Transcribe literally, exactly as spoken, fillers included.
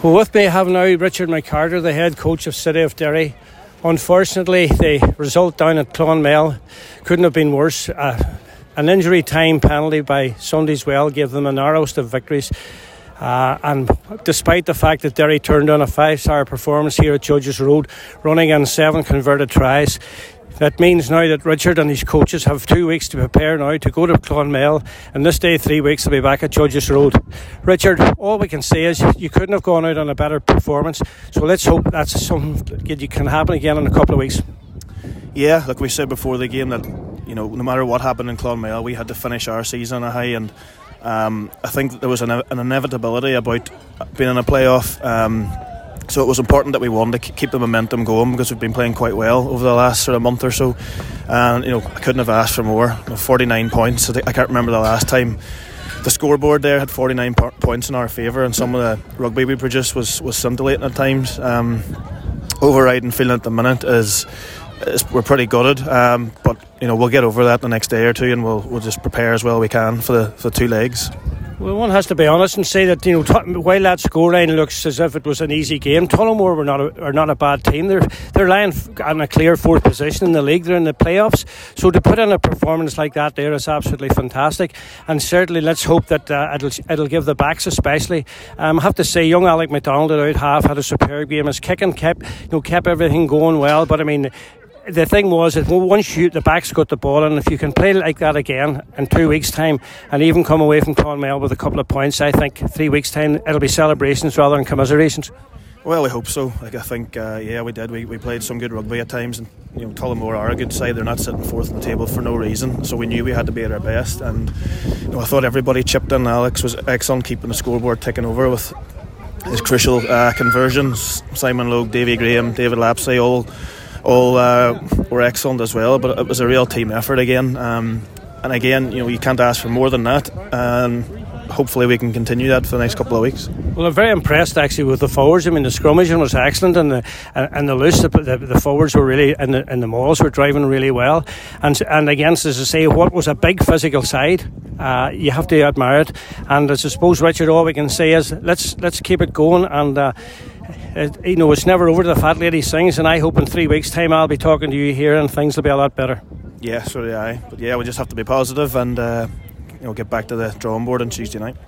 Well, with me I have now Richard McCarter, the head coach of City of Derry. Unfortunately, the result down at Clonmel couldn't have been worse. Uh, an injury time penalty by Sunday's Well gave them the narrowest of victories. Uh, and despite the fact that Derry turned on a five-star performance here at Judges Road, running in seven converted tries, that means now that Richard and his coaches have two weeks to prepare now to go to Clonmel, and this day three weeks they'll be back at Judges Road. Richard, all we can say is you couldn't have gone out on a better performance, so let's hope that's something that can happen again in a couple of weeks. Yeah, like we said before the game, that you know, no matter what happened in Clonmel, we had to finish our season on a high, and um, I think there was an, an inevitability about being in a playoff. Um, So it was important that we wanted to keep the momentum going, because we've been playing quite well over the last sort of month or so. And you know, I couldn't have asked for more. You know, forty-nine points. I, think, I can't remember the last time the scoreboard there had forty-nine po- points in our favour, and some of the rugby we produced was, was scintillating at times. Um, overriding feeling at the minute is, is we're pretty gutted, um, but you know, we'll get over that the next day or two, and we'll we'll just prepare as well as we can for the for the two legs. Well, one has to be honest and say that, you know, t- while that scoreline looks as if it was an easy game, Tullamore were not a, are not a bad team. They're they're lying in a clear fourth position in the league. They're in the playoffs. So to put in a performance like that there is absolutely fantastic. And certainly let's hope that uh, it'll it'll give the backs especially. Um, I have to say, young Alec MacDonald at out half had a superb game. His kicking kept you know kept everything going well. But I mean, the thing was that once you the backs got the ball, and if you can play like that again in two weeks' time and even come away from Clonmel with a couple of points, I think three weeks' time it'll be celebrations rather than commiserations. Well, we hope so. Like I think, uh, yeah, we did. We we played some good rugby at times, and you know, Tullamore are a good side. They're not sitting fourth on the table for no reason. So we knew we had to be at our best, and you know, I thought everybody chipped in. Alex was excellent, keeping the scoreboard ticking over with his crucial uh, conversions. Simon Logue, Davy Graham, David Lapsey, all. all uh, were excellent as well, but it was a real team effort again, um, and again, you know, you can't ask for more than that, and hopefully we can continue that for the next couple of weeks. Well, I'm very impressed actually with the forwards. I mean, the scrummaging was excellent, and the and the loose the, the, the forwards were really, and the, and the mauls were driving really well, and and against, as I say, what was a big physical side, uh, you have to admire it. And as I suppose, Richard, all we can say is let's let's keep it going, and uh, It, you know, it's never over the fat lady sings, and I hope in three weeks' time I'll be talking to you here and things will be a lot better. Yeah, so do I. But yeah, we just have to be positive and uh, you know, get back to the drawing board on Tuesday night.